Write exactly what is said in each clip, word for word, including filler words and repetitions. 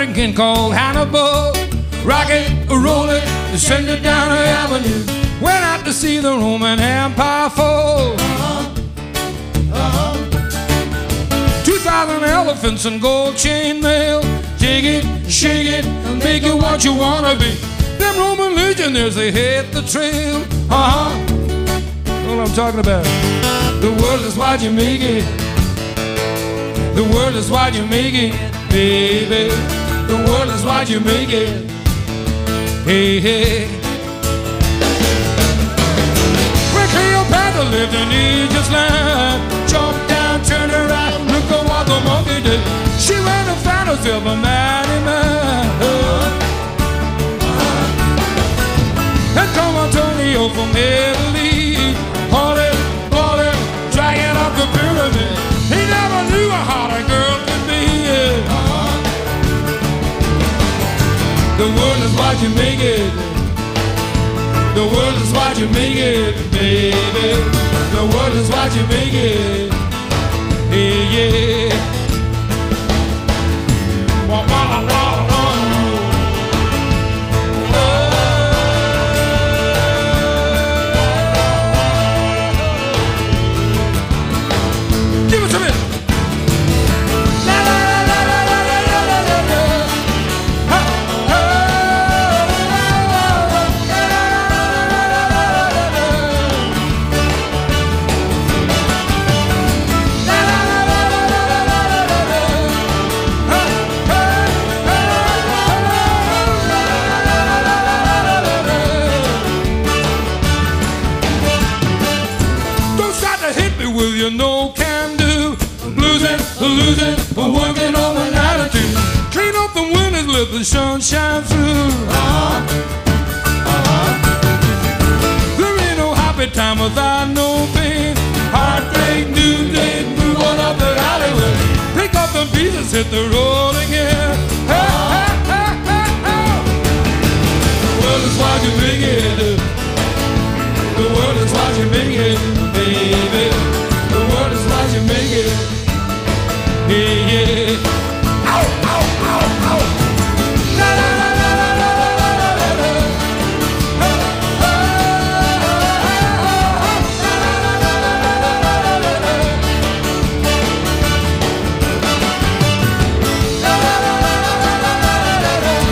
American called Hannibal. Rock it, roll it, send it down the avenue. Went out to see the Roman Empire fall. Uh-huh. Uh-huh. Two thousand elephants and gold chain mail. Dig it, shake it, and make it what you wanna be. Them Roman legionnaires, they hit the trail. Uh-huh. What I'm talking about. The world is what you make it. The world is what you make it, baby. The world is what you make it. Hey, hey. When Cleopatra lived in Egypt's land, jump down, turn around, look at what the monkey did. She went and found herself a mighty man. Uh-huh. And come Antonio from Italy, haunted, haunted, dragging up the pyramid. He never knew how a girl could be. Uh-huh. The world is what you make it. The world is what you make it, baby. The world is what you make it. Hey, yeah. Wah, wah, wah, wah. Give it to me. La, la, la, la, la, la, la, la, la, la. Ha, ha. With your no can do, losing, losing, working on an attitude. Clean up the windows, let the sun shine through. Uh-huh. Uh-huh. There ain't no happy time without no pain. Heartbreak, noonday, move on up the alleyway. Pick up the pieces, hit the road again. Hey, hey, hey, hey, hey. The world is what you make it. The world is what you make it, baby. The world is what you make it. Yeah, yeah. Ow, ow, ow, ow. La, la, la, la, la, la, la, la, la, la. Ha, ha, ha, ha, la, la, la, la, la, la, la, la. La, la, la, la, la, la, la, la, la.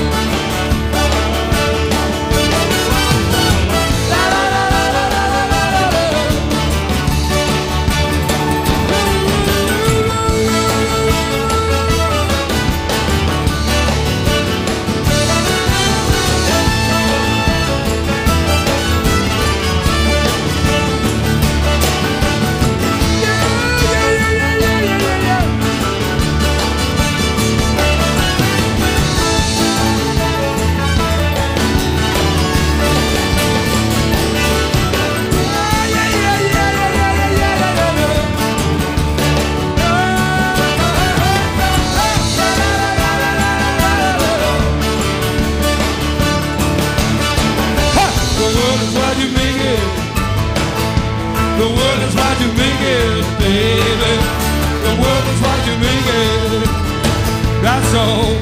The world is what you make it, baby. The world is what you make it. That's all.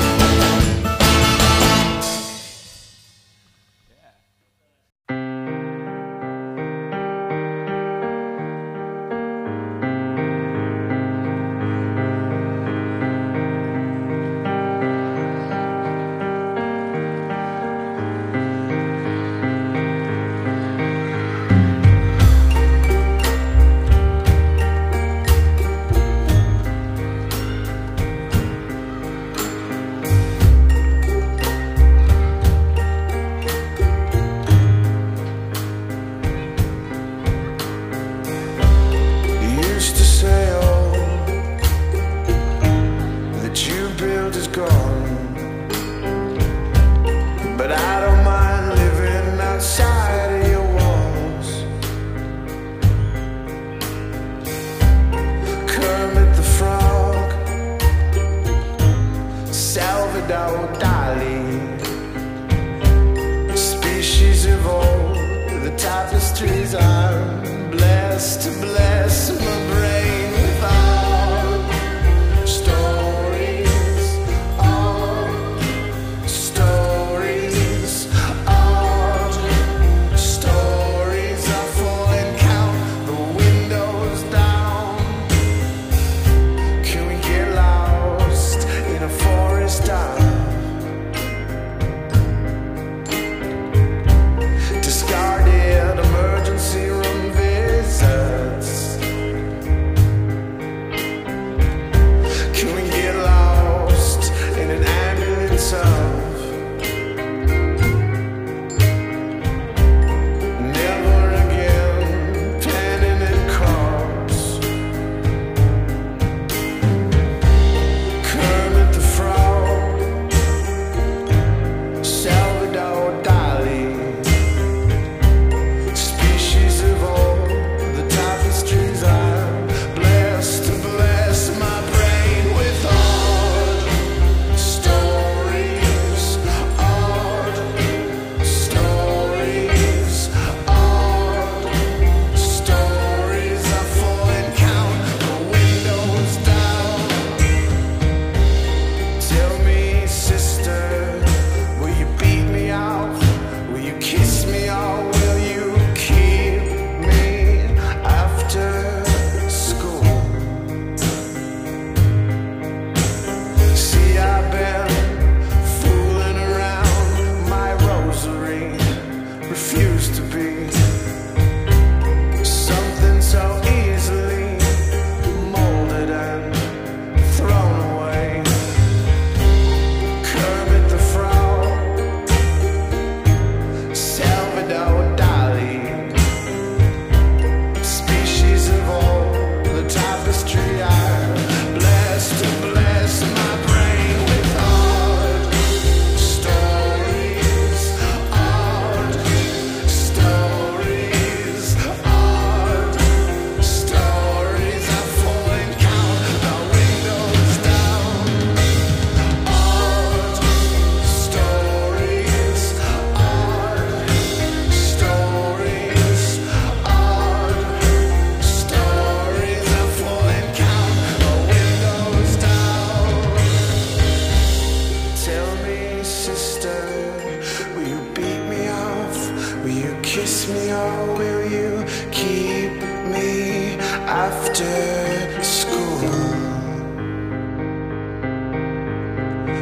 Tapestries are blessed to bless my brain with all stories of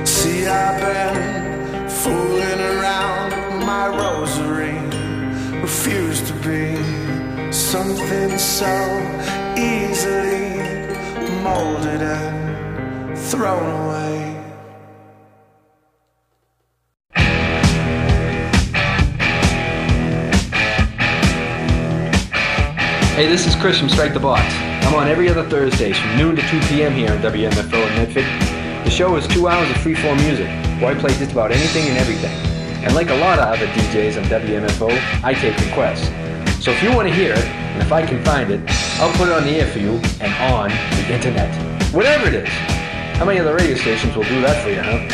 See, I've been fooling around my rosary, refuse to be something so easily molded and thrown away. Hey, this is Chris from Strike the Box. I'm on every other Thursdays from noon to two p.m. here on W M F O in Medford. The show is two hours of free-form music, where I play just about anything and everything. And like a lot of other D Js on W M F O, I take requests. So if you want to hear it, and if I can find it, I'll put it on the air for you and on the internet. Whatever it is. How many other radio stations will do that for you, huh?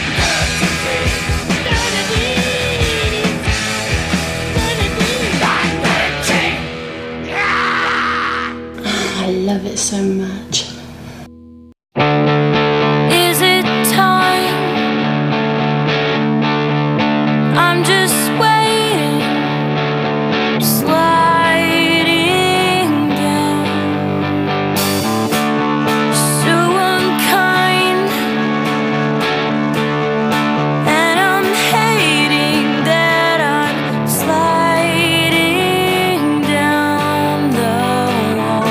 I love it so much. Is it time? I'm just waiting, sliding down. So unkind, and I'm hating that I'm sliding down the wall.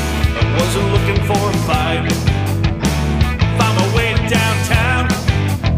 wasn't looking for a fight. Found my way downtown,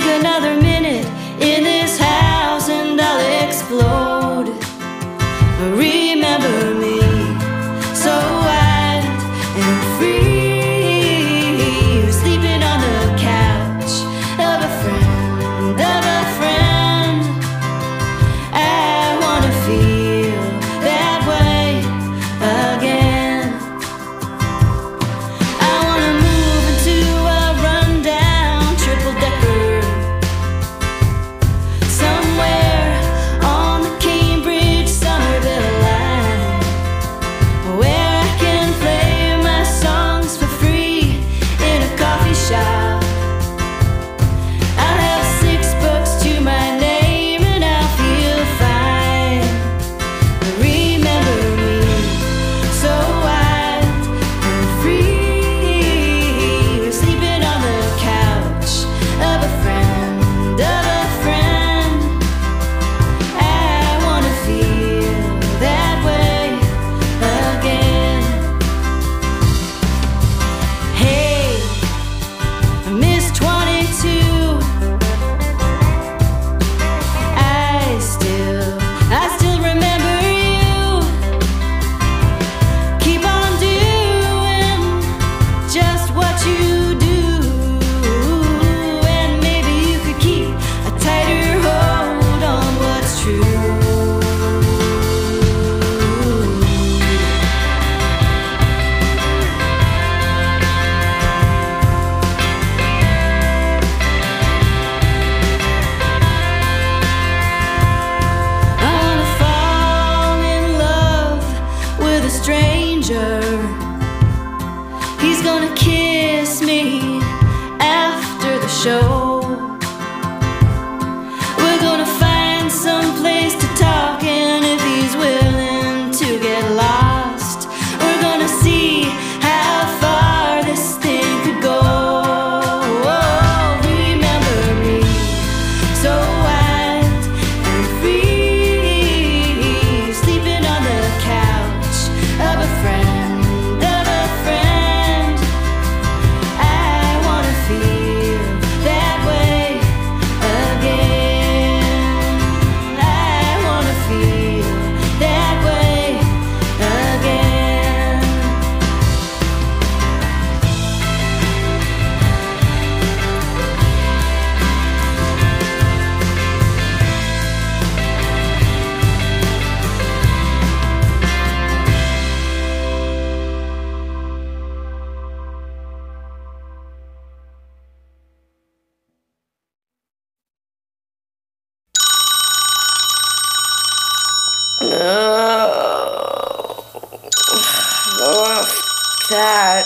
another minute in this house and I'll explode. Remember me, so wild and free, sleeping on the couch of a friend, of a friend. I wanna feel that way again. I wanna move into a rundown triple-decker somewhere on the Cambridge Somerville line, where I can play my songs for free in a coffee shop. I'll have six books to my name and I'll feel fine. Remember me, so wild and free, sleeping on the couch of a friend, of a friend. I wanna feel that way again. Hey, Miss twenty-two, I still, I still remember you. Keep on doing just what you do, and maybe you could keep a tighter hold on what's true. I wanna fall in love with a stranger. He's gonna kiss me after the show. We're gonna find some place to talk, and if he's willing to get lost, we're gonna see how far this thing could go. Remember me, so wild and free, sleeping on the couch of a friend, of a friend. I wanna feel that way again. I wanna feel that way again. Oh, that.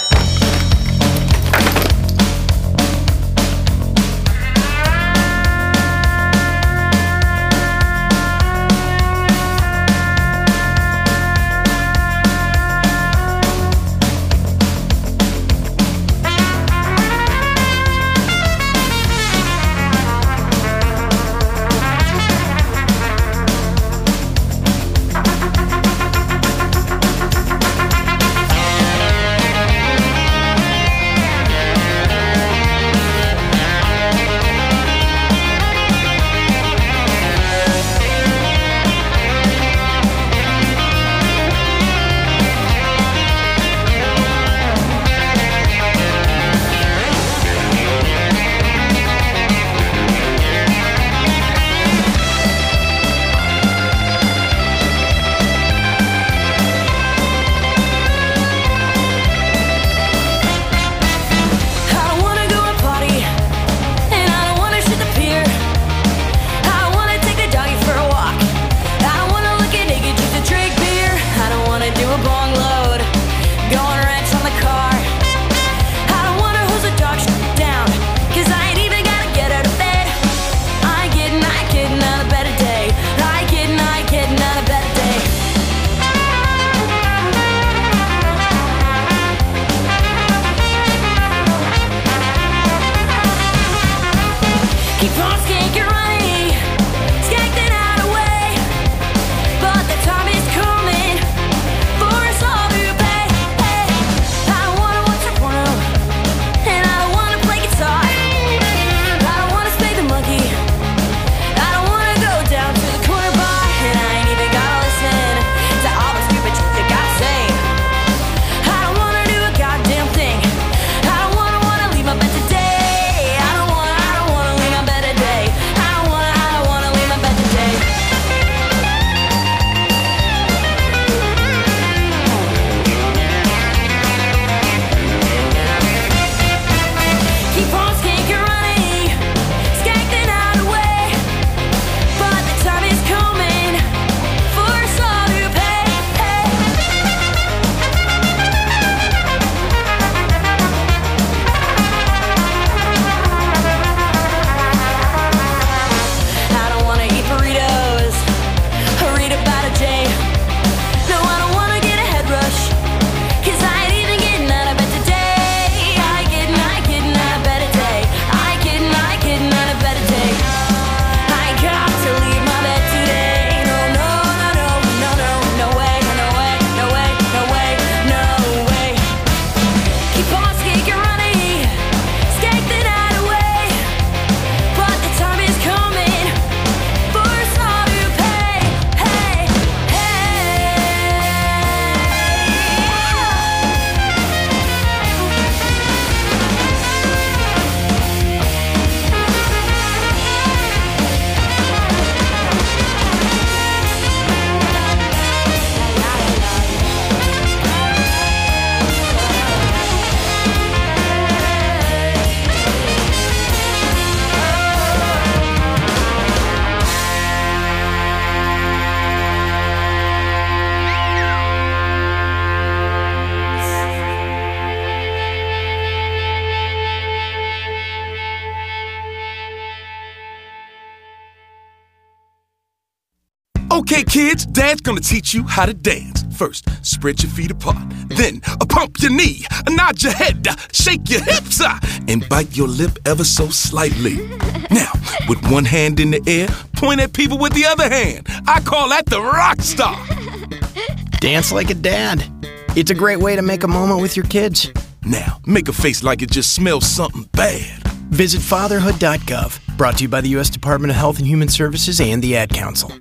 Okay, kids, Dad's gonna teach you how to dance. First, spread your feet apart. Then, uh, pump your knee, uh, nod your head, uh, shake your hips, uh, and bite your lip ever so slightly. Now, with one hand in the air, point at people with the other hand. I call that the rock star. Dance like a dad. It's a great way to make a moment with your kids. Now, make a face like it just smells something bad. Visit fatherhood dot gov. Brought to you by the U S Department of Health and Human Services and the Ad Council.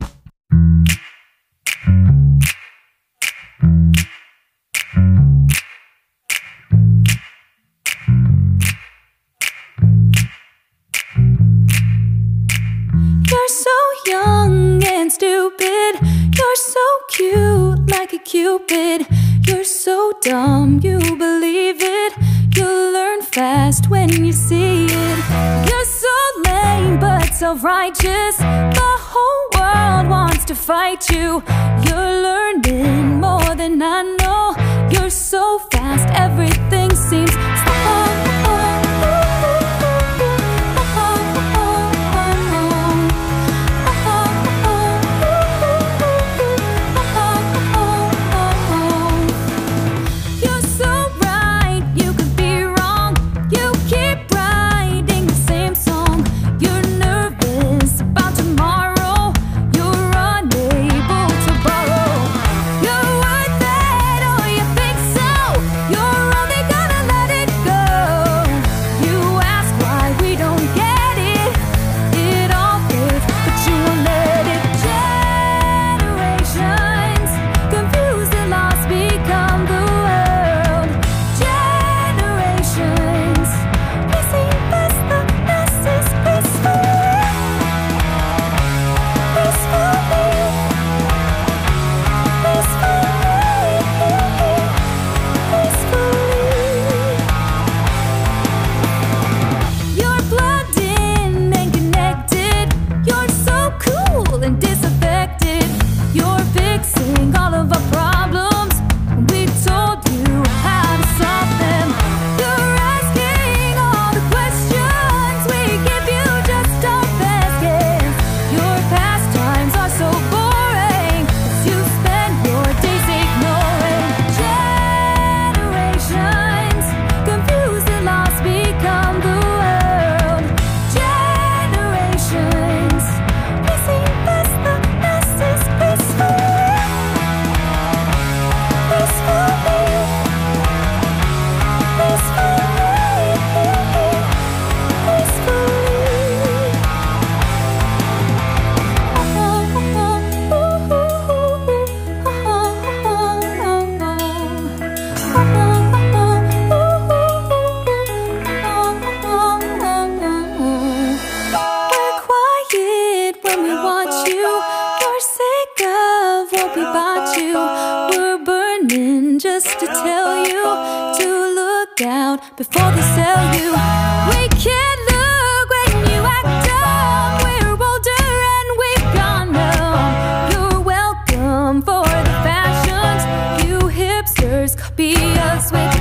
You're so young and stupid. You're so cute like a cupid. You're so dumb you believe it. You'll learn fast when you see it. You're so lame but self-righteous. The whole world wants to fight you. You're learning more than I know. You're so fast, everything seems slow. Before they sell you, we can't look when you act dumb. We're older and we've gone numb. You're welcome for the fashions. You hipsters copy us with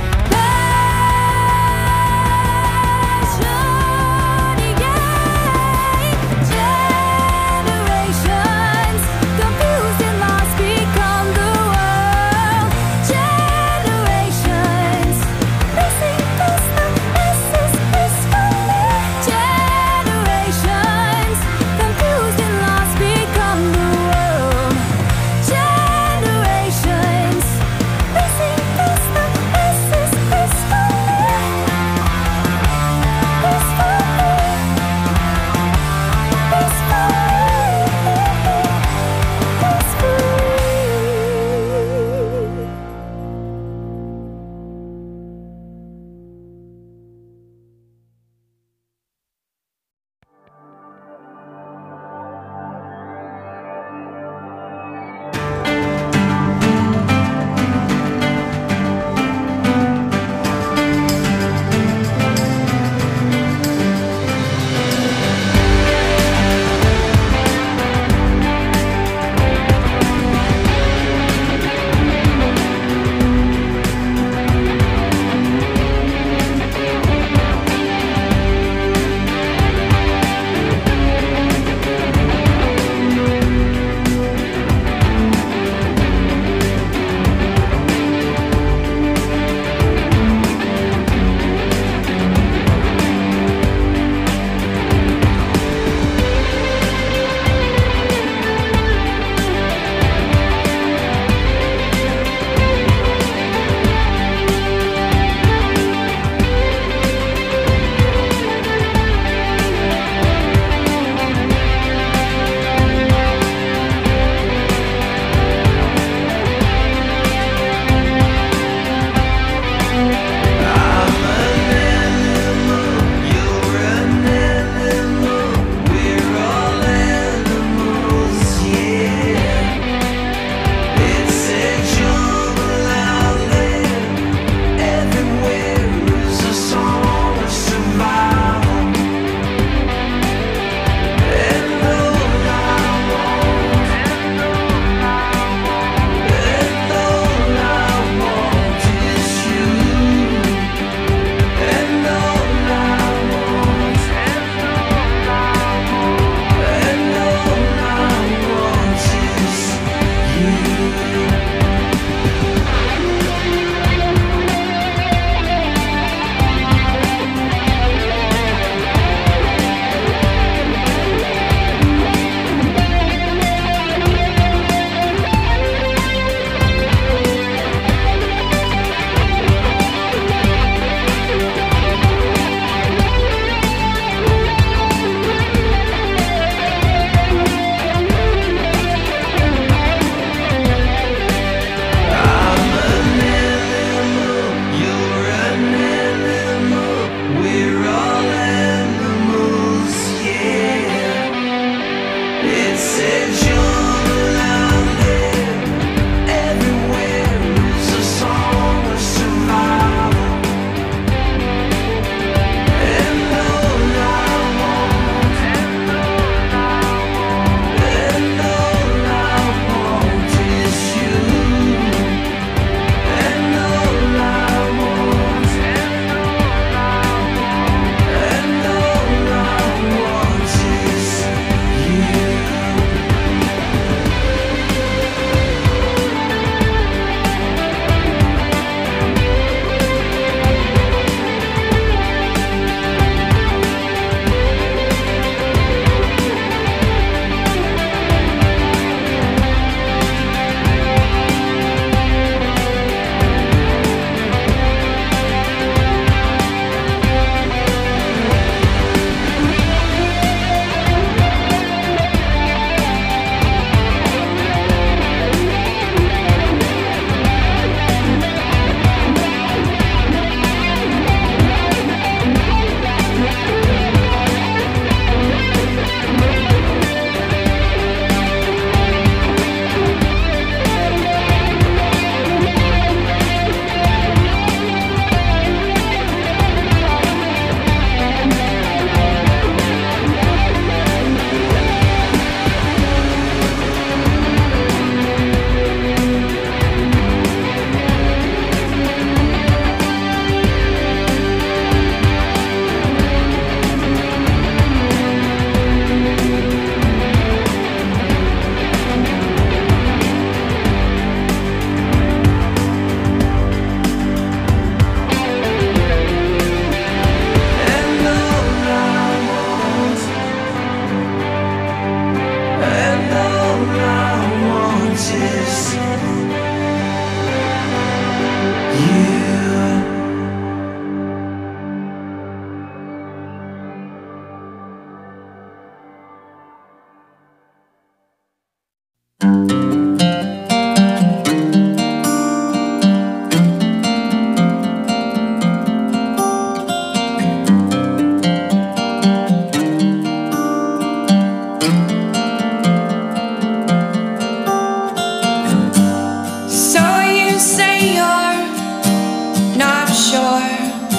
shore,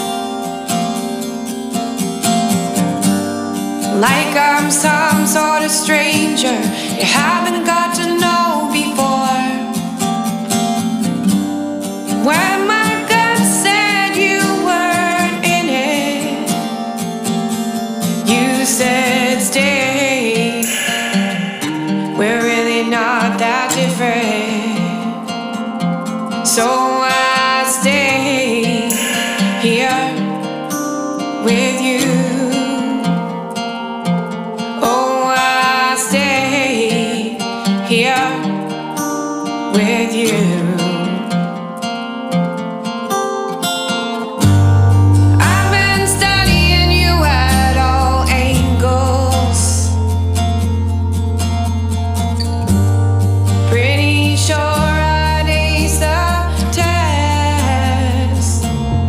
like I'm some sort of stranger you haven't got to know before. When my gut said you weren't in it, you said stay. We're really not that different, so I stay here with you. Oh, I stay here with you. I've been studying you at all angles. Pretty sure I'd ace the test.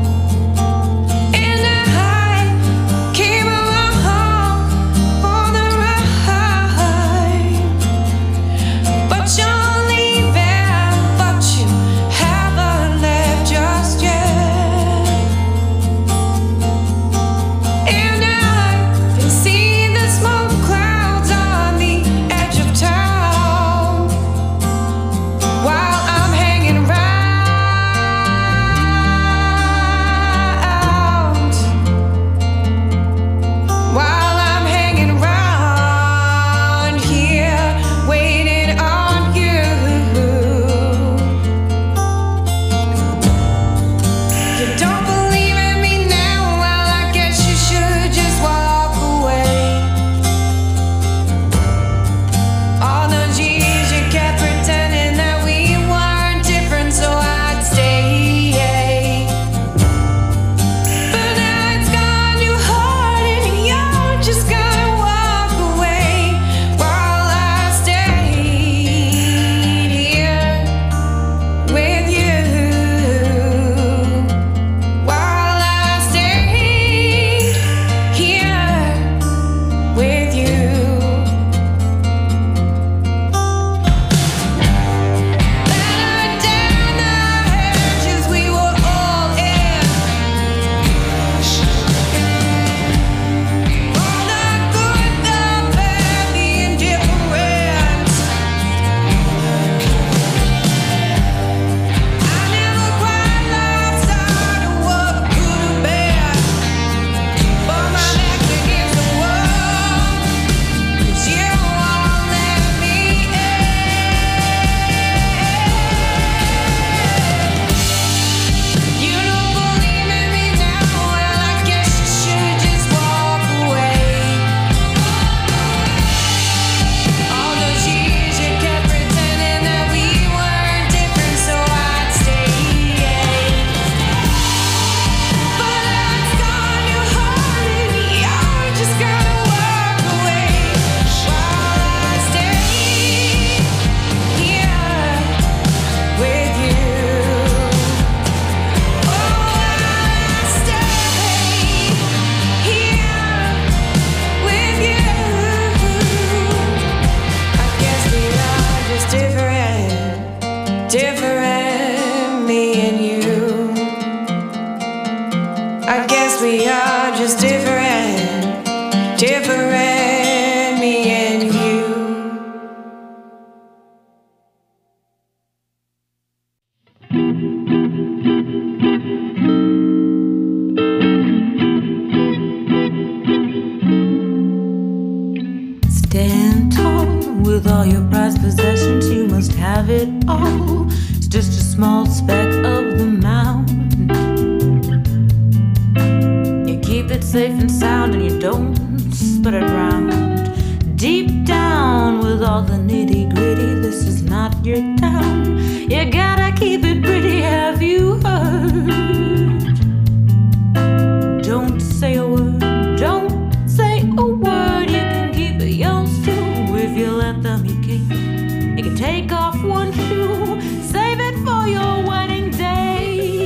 And I came along for the ride, but you're leaving, but you haven't left just yet. And I can see the smoke clouds on the edge of town while I'm hanging round, while I'm hanging round here waiting on you. You don't believe in me now? Well, I guess you should just walk away. All those years you kept pretending that we weren't different, so I'd stay. But now it's gone too hard and you're just gonna walk away while I stayed here with you. While I stayed here with you. Better down the hedges we were all in. All the good, the bad, the indifferent. I never quite lost sight of what could have been, but my back's against the wall, 'cause you won't let me in. You don't believe in me now? Well, I guess you should just walk away. All those years you kept pretending that we weren't different, so I'd stay. But now it's gone too hard and you're just gonna walk away while I stay here with you. Oh, I stay here with you. I guess we are just different, different, me and you. I guess we are just different, different, me and you. Stand tall with all your prized possessions. You must have it all. It's just a small speck of the mountain. You keep it safe and sound and you don't spread it around. Deep down with all the nitty gritty, this is not your town. You gotta keep it pretty, have you heard? Don't say a word, don't say a word. You can keep it yours too if you let them. You can, you can take off one shoe, save it for your wedding day.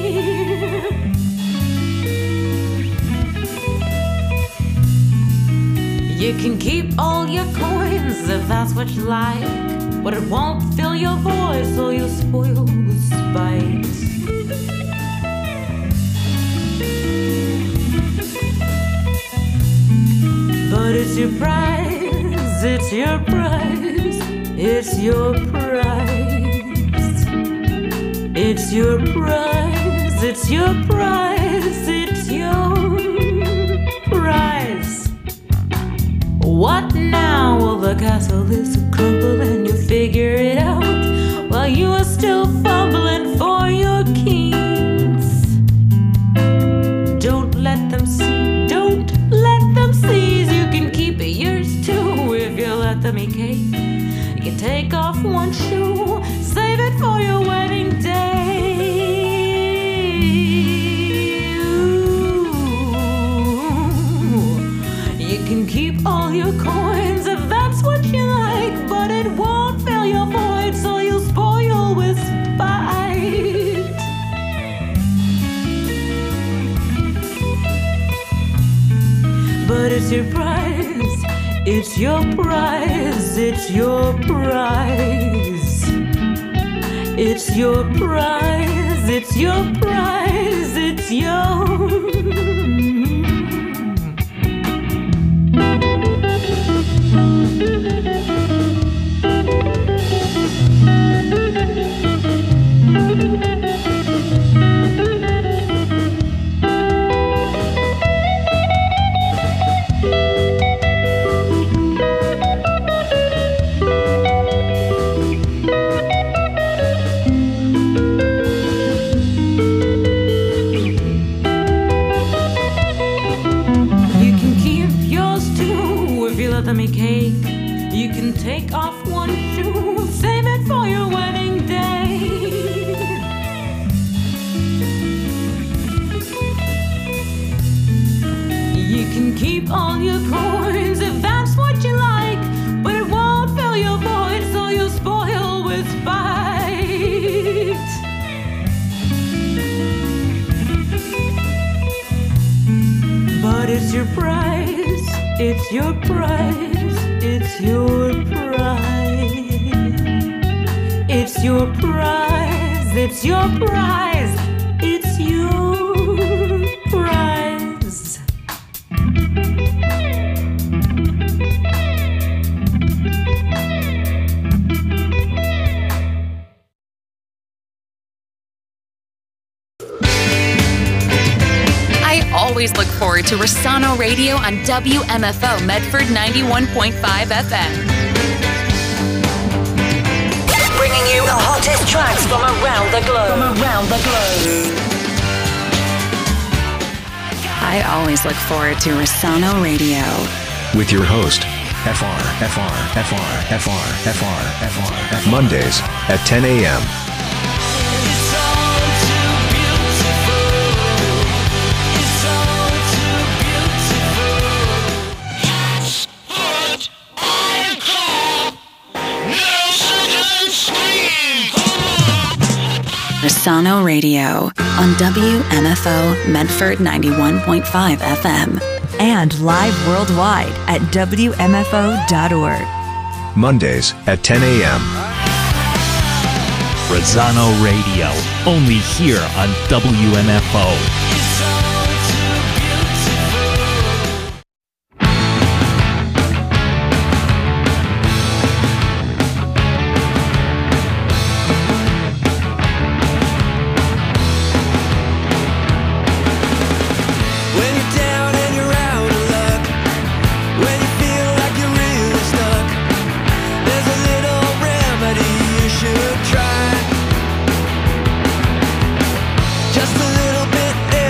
You can keep all your coins if that's what you like, but it won't fill your voice or you'll spoil with spite. it's your prize, it's your prize, it's your prize. It's your prize, it's your prize, it's your prize. What now? Well, the castle is crumble and you figure it out while you are still fumbling for your keys. Don't let them see, don't let them seize. You can keep it yours too if you let them eat cake. You can take off one shoe, save it for your wedding day. Ooh. You can keep all your coins if that's what you like, but it won't fill your void, so you'll spoil with spite. But it's your prize, it's your prize, it's your prize. It's your prize, it's your prize, it's your. Me cake. You can take off one shoe, save it for your wedding day. You can keep all your coins if that's what you like, but it won't fill your void, so you'll spoil with spite. But it's your prize, it's your prize, it's your prize. It's your prize, it's your prize, it's your prize. I always look forward to Rosano Radio on W M F O Medford ninety-one point five F M. Bringing you the hottest tracks from around the globe. From around the globe. I always look forward to Rosano Radio. With your host, F R, F R, F R, F R, F R, F R, F R. Mondays at ten a.m. Rosano Radio on W M F O Medford ninety-one point five F M. And live worldwide at W M F O dot org. Mondays at ten a.m. Rosano Radio, only here on W M F O. Just a little bit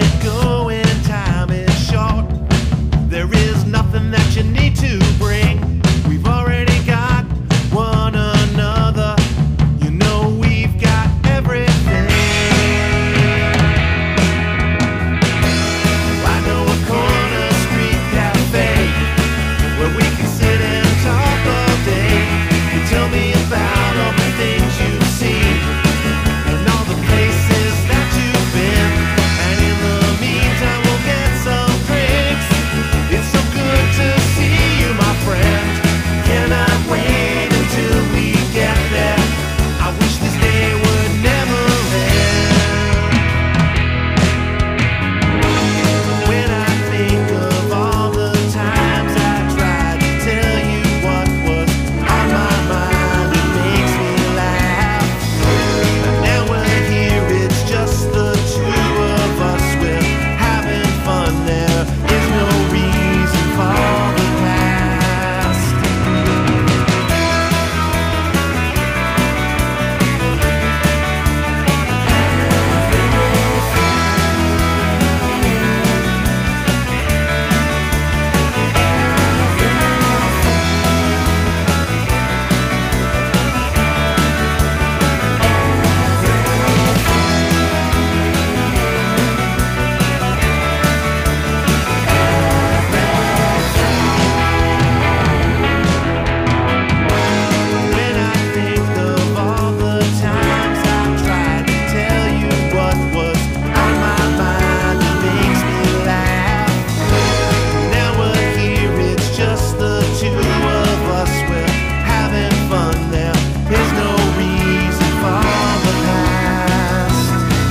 get going, time is short. There is nothing that you need to bring. We've already got one another. You know we've got everything. I know a corner street cafe where we can sit and talk all day. You tell me about all the things you've seen and all the places that you've been. And in the meantime, we'll get some drinks. It's so good to see you, my friend. Cannot wait until we get there. I wish this day would never end. When I think of all the times I tried to tell you what was on my mind, it makes me laugh. But now we're here, it's just the two of us. We're having fun, there is no reason for the past. When I think of all the times I've tried to tell you what was on my mind, it makes me laugh. Now we're here, it's just the two of us. We're having fun, there is no reason for the past.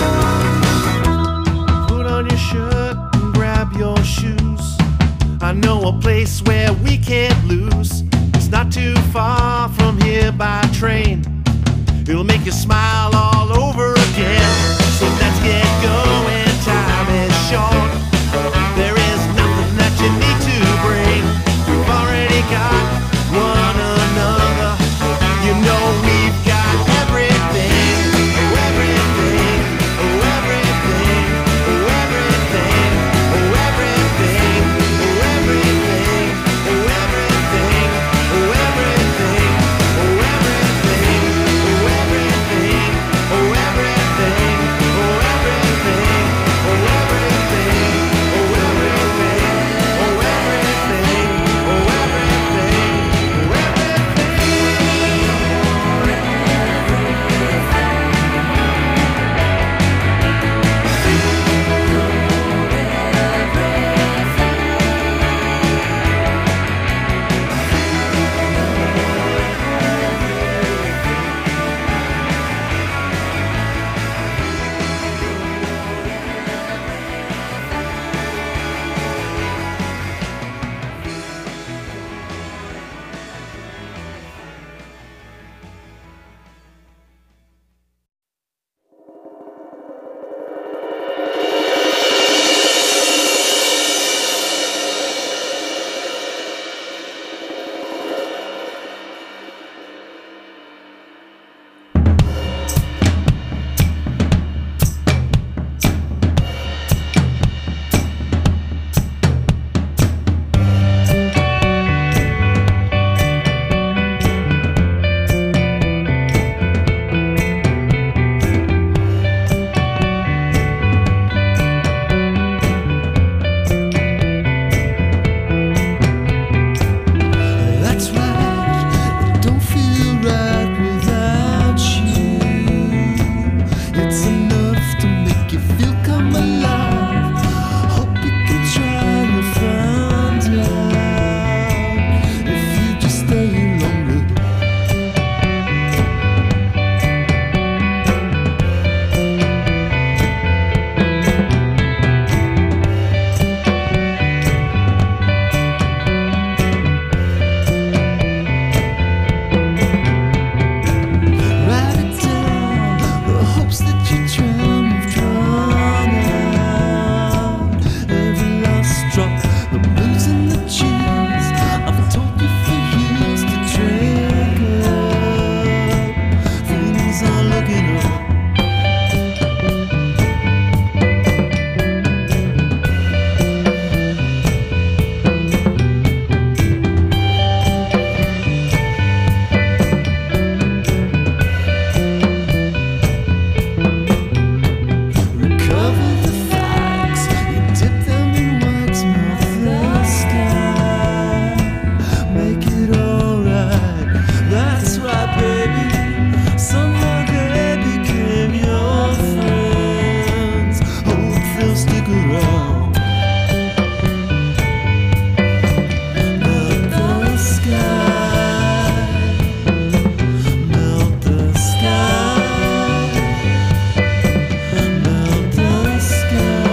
Put on your shirt and grab your shoes. I know a place where we can't lose. It's not too far from here by train. It'll make you smile all over again. So let's get going, time is short. There is nothing that you need to bring. We've already got one another. You know we've got everything. Oh, everything. Oh, everything. Oh, everything. Oh, everything. Oh, everything. Oh, everything. Oh, everything. Oh, everything. Oh, everything. Oh, everything. Oh, everything. wanna stick around. Melt the sky, melt the sky, melt the sky.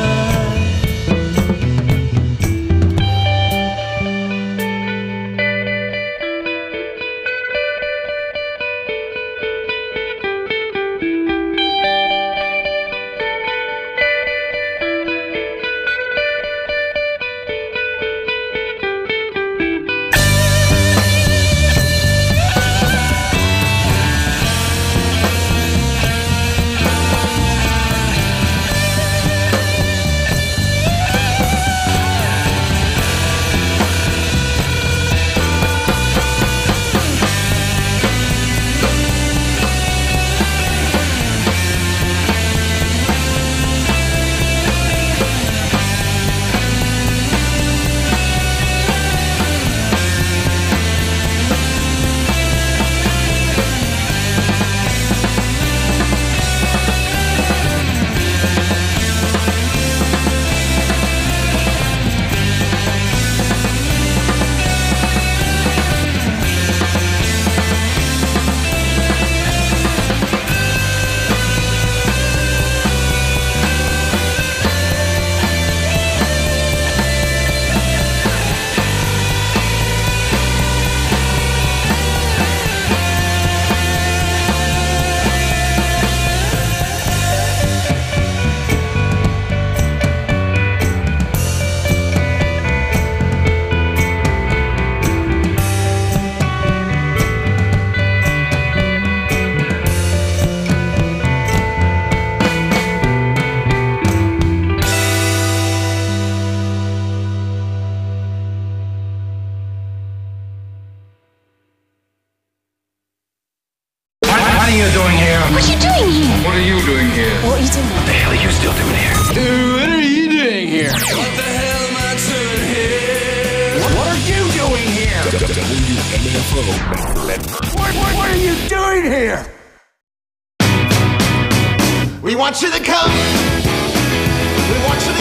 What are you doing here? What are you doing here? What are you doing here? What are you doing? What the hell are you still doing here? What are you doing here? What the hell am I doing here? What, what are you doing here? W M F O. What, what, what are you doing here? We want you to come. We want you to